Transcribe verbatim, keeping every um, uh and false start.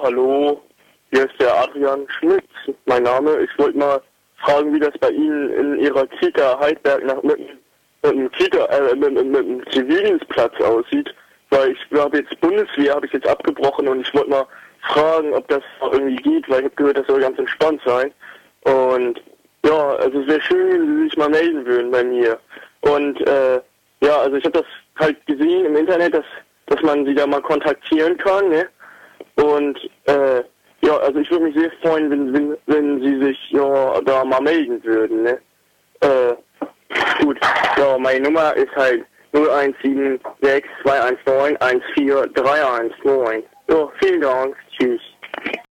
hallo, hier ist der Adrian Schmitz, mein Name. Ich wollte mal fragen, wie das bei Ihnen in Ihrer Kita Heidberg nach, mit, mit einem Kita, äh, mit, mit, mit einem Zivildienstplatz aussieht, weil ich habe jetzt Bundeswehr, habe ich jetzt abgebrochen und ich wollte mal fragen, ob das irgendwie geht, weil ich habe gehört, das soll ganz entspannt sein. Und ja, also es wäre schön, wenn Sie sich mal melden würden bei mir. Und äh, ja, also ich habe das halt gesehen im Internet, dass dass man sie da mal kontaktieren kann, ne? Und äh, ja, also ich würde mich sehr freuen, wenn, wenn, wenn sie sich ja da mal melden würden, ne? Äh, gut, ja, meine Nummer ist halt null eins sieben sechs zwei eins neun eins vier drei eins neun. So, vielen Dank, tschüss.